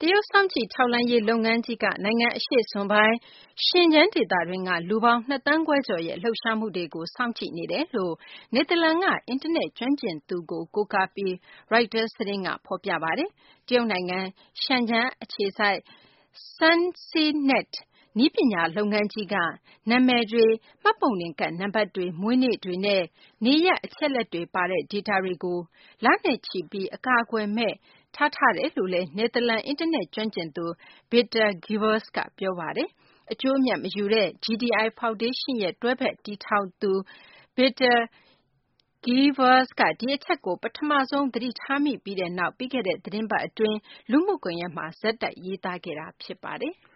ရုတ်စောင့်ကြည့်ထောက်လှမ်းရေးလုပ်ငန်းကြီးကနိုင်ငံအရှေ့စွန်ပိုင်းရှင်ကျန်းဒေသတွင်းကလူပေါင်း2 သန်းခွဲကျော်ရဲ့လှုပ်ရှားမှုတွေကိုစောင့်ကြည့်နေတယ်လို့နယ်သာလန်ကအင်တာနက်ကျွမ်းကျင်သူကိုကိုးကားပြီး Reuters သတင်းကဖော်ပြပါတယ်။တရုတ်နိုင်ငံရှန်ကျန်းအခြေစိုက် SenseNet နည်းပညာလုပ်ငန်းကြီးကနာမည်တွေ၊မှတ်ပုံတင်ကဒ်နံပါတ်တွေ၊မွေးနေ့တွေနဲ့နေရပ်အချက်အလက်တွေပါတဲ့ဒေတာတွေကိုလနဲ့ချီပြီးအကာအကွယ်မဲ့ထားတယ်လို့လည်းနယ်သာလန်အင်တာနက်ကျွမ်းကျင်သူ Peter Gevers ကပြောပါတယ်။အကျိုးအမြတ်မယူတဲ့ GDI ဖောင်ဒေးရှင်းရဲ့တွဲဖက်တည်ထောင်သူ Peter Gevers ကဒီအချက်ကိုပထမဆုံးသတိထားမိပြီးနောက်ပြီးခဲ့တဲ့သီတင်းပတ်အတွင်းလူမှုကွန်ရက်မှာဆက်တိုက်ရေးသားခဲ့တာဖြစ်ပါတယ်။